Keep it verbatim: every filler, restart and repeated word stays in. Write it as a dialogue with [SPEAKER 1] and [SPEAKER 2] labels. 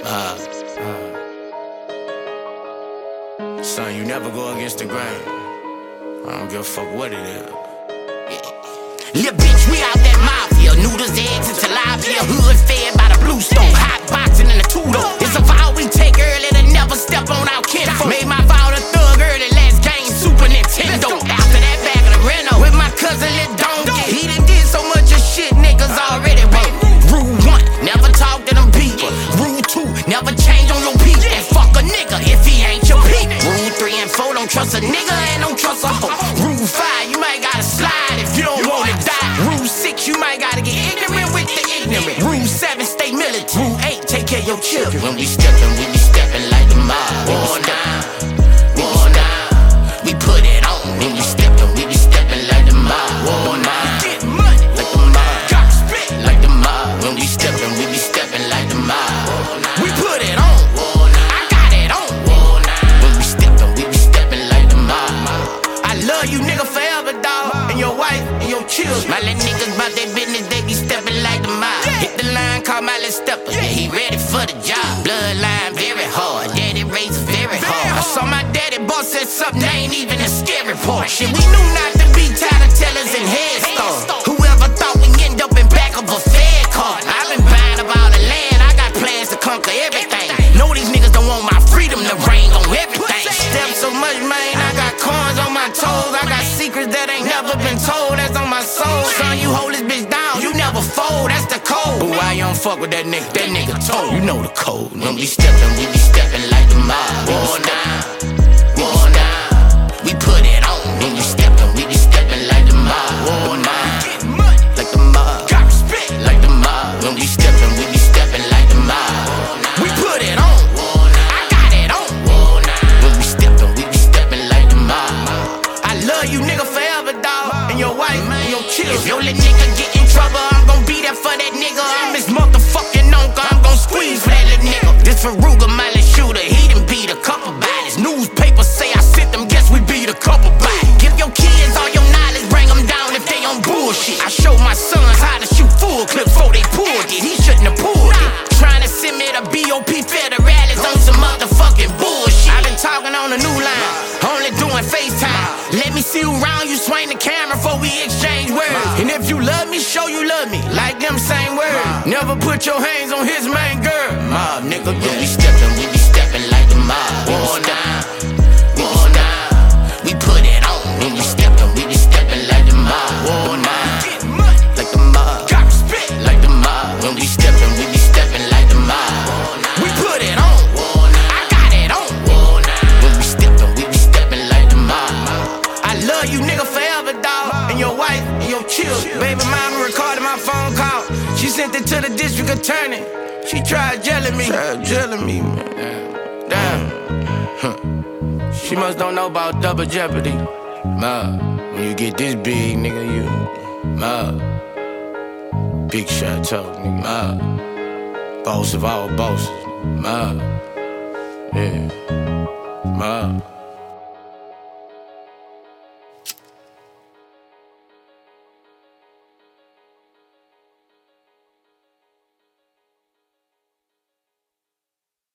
[SPEAKER 1] Uh, uh. Son, you never go against the grain. I don't give a fuck what it is.
[SPEAKER 2] Lil' bitch, we out that mafia. Noodles, eggs, and tilapia. Hood fed by the blue stone. Hot boxing in the two-door. It's a vow we take early to never step on our kinfolk. Made my vow to thug early, last game Super Nintendo. After that, back of the Renault with my cousin Lil' Donkey. He done did so much of shit niggas already wrote. Rule one, never talk to them people. Rule two, never change on your people. And fuck a nigga if he ain't your people. Rule three and four, don't trust a nigga and don't trust a hoe. Rule five, you might gotta slide if you don't wanna die. Rule six, you might gotta get ignorant with the ignorant. Rule seven, stay militant. Rule eight, take care of your children.
[SPEAKER 1] When we steppin', we be steppin' like the mob.
[SPEAKER 2] War now, war now, we put it on.
[SPEAKER 1] When we steppin', we be steppin' like the mob.
[SPEAKER 2] War now,
[SPEAKER 1] Get money,
[SPEAKER 2] like the mob,
[SPEAKER 1] got spit like the mob. When we steppin', we be steppin' like the mob.
[SPEAKER 2] we put it on. I got it on.
[SPEAKER 1] When we steppin', we be steppin' like the mob.
[SPEAKER 2] I love you nigga forever, dawg, and your wife and your children. My little niggas bout their business, they be steppin' like the mob. Hit the line, call my little stepper. Yeah, he ready for the job. Bloodline very hard, daddy raised very hard. I saw my daddy boss said something, ain't even a scary part. Shit, we knew not to be title tellers and headstone. Whoever thought we end up in back of a Fed car? I've been buying up all the land, I got plans to conquer everything. Know these niggas don't want my freedom to reign on everything. Step so much, man, I got corns on my toes. I got secrets that ain't never been told, that's on my soul. Son, you hold this bitch down, you never fold, that's the code.
[SPEAKER 1] But why you don't fuck with that nigga? That nigga told. You know the code. When we steppin', we be steppin' like the mob.
[SPEAKER 2] War now, war now, we put it on.
[SPEAKER 1] When we steppin', we be steppin' like the mob.
[SPEAKER 2] War now,
[SPEAKER 1] Get money,
[SPEAKER 2] like the mob,
[SPEAKER 1] got spit like the mob. When we steppin', we be steppin' like the mob.
[SPEAKER 2] we put it on. I got it on.
[SPEAKER 1] When we steppin', we be steppin' like the mob.
[SPEAKER 2] I love you nigga forever, dawg, and your wife and your children. If your little nigga get in trouble, I'm gon' be there for that nigga. I'm his motherfucking uncle, I'm gon' squeeze for that little nigga. This Faruga, my little shooter, he done beat a couple bodies. Newspapers say I sent them, guess we beat a couple bodies. Give your kids all your knowledge, bring them down if they on bullshit. I show my sons how to shoot full clips before they pulled it. He shouldn't have pulled it. Trying to send me to B O P Federales on some motherfucking bullshit. I been talking on the new line, only doing FaceTime. Let me see you round, you swing the camera before we exchange words. And if you love me, show you love me, like them same words. Never put your hands on his main girl.
[SPEAKER 1] Mob, nigga. When we steppin', we be steppin' like the mob.
[SPEAKER 2] War now, war now, we put it on.
[SPEAKER 1] When we steppin', we be steppin' like the mob.
[SPEAKER 2] War now,
[SPEAKER 1] Get money,
[SPEAKER 2] like the mob,
[SPEAKER 1] got spit like the mob. When we steppin', we be steppin' like the mob.
[SPEAKER 2] we put it on. I got it on.
[SPEAKER 1] When we steppin', we be steppin' like the mob.
[SPEAKER 2] I love you nigga forever, dawg, and your wife and your children. Baby mama recorded my phone call. She sent it to the district attorney. She tried jelling me.
[SPEAKER 1] Tried jelling me, man.
[SPEAKER 2] Damn. Huh. She must don't know about double jeopardy.
[SPEAKER 1] Mob, when you get this big, nigga, you mob. Big shot talk, nigga. Mob. Boss of all bosses. Mob. Yeah. Mob.